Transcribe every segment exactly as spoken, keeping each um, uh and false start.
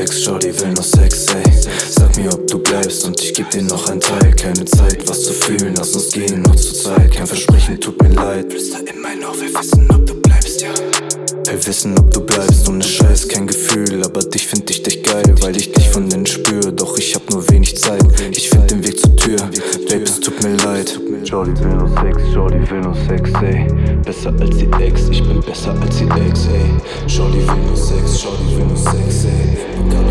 Sex, Shorty will nur Sex, ey. Sag mir, ob du bleibst und ich geb dir noch ein Teil. Keine Zeit, was zu fühlen, lass uns gehen, noch zur Zeit. Kein Versprechen, tut mir leid. Flüster in mein Ohr, wir wissen, ob du bleibst, ja. Wir wissen, ob du bleibst, ohne Scheiß, kein Gefühl. Aber dich find ich dich geil, weil ich dich von innen spür. Doch ich hab nur wenig Zeit, ich find den Weg zur Tür. Babe, es tut mir leid. Shorty will nur Sex, Shorty will nur Sex, ey. Besser als die Ex, ich bin besser als die Ex, ey. Shorty will nur Sex, Shorty will nur Sex, ey.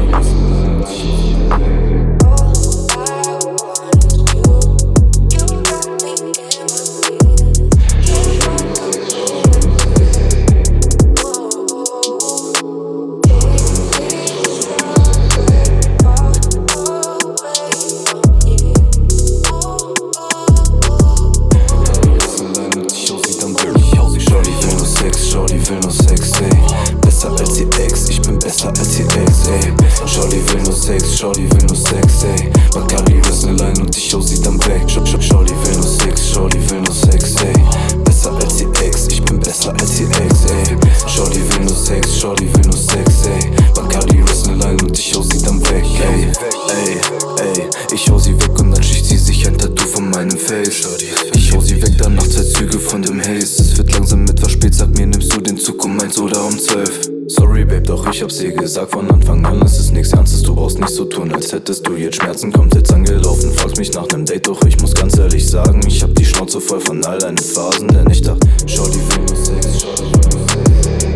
Shorty will nur Sex, ey. Besser als die Ex, ich bin besser als die Ex, ey. Shorty will nur Sex, Shorty will nur Sex, ey. Bacardi ist ne Line und ich hau sie dann weg. Shorty will nur Sex, Shorty will nur Sex, ey. Besser als die Ex, ich bin besser als die Ex, ey. Shorty will nur Sex, Shorty will nur Sex, ey. Bacardi ist ne Line und ich hau sie dann weg, ey. Ey, ey, ich hau sie weg und dann sticht sie sich ein Tattoo von meinem Face. Ich hau sie weg, danach zwei Züge von dem Haze. Es wird langsam etwas spät, sag mir, nimmst du den Zug um eins oder um zwölf? Sorry Babe, doch ich hab's dir gesagt von Anfang an, es ist nichts Ernstes, du brauchst nicht so tun, als hättest du jetzt Schmerzen, kommt jetzt angelaufen, fragst mich nach nem Date, doch ich muss ganz ehrlich sagen, ich hab die Schnauze voll von all deinen Phasen, denn ich dachte, Shorty will nur Sex, Shorty will nur Sex.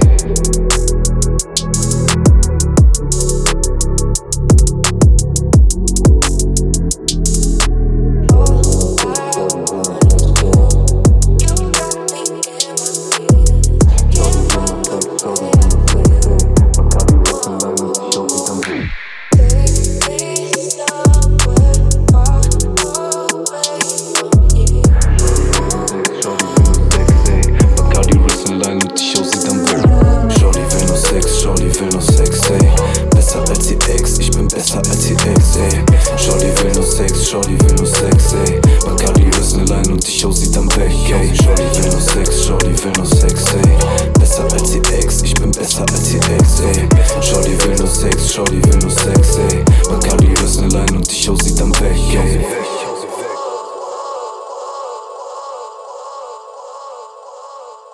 Shorty will nur Sex, ey. Besser als die Ex, ich bin besser als die Ex, ey. Shorty will nur Sex, Shorty will nur Sex, ey. Bacardi ist ne Line und ich hau sie dann weg, ey. Shorty will nur Sex, Shorty will nur Sex, ey. Besser als die Ex, ich bin besser als die Ex, ey. Shorty will nur Sex, Shorty will nur Sex.